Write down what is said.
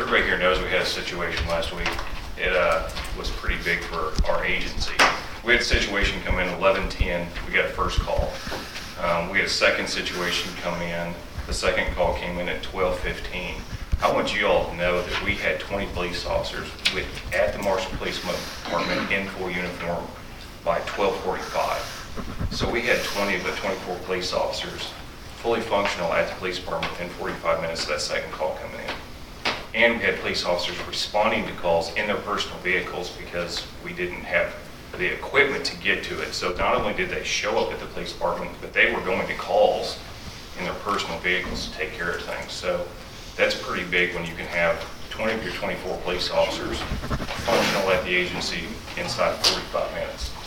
everybody here knows we had a situation last week. It was pretty big for our agency. We had a situation come in 11:10. We got a first call. We had a second situation come in. The second call came in at 12:15. I want you all to know that we had 20 police officers at the Marshall Police Department in full uniform by 12:45. So we had 20 of the 24 police officers fully functional at the police department within 45 minutes of that second call coming in. And we had police officers responding to calls in their personal vehicles because we didn't have the equipment to get to it. So not only did they show up at the police department, but they were going to calls in their personal vehicles to take care of things. So that's pretty big when you can have 20 of your 24 police officers functional at the agency inside of 45 minutes.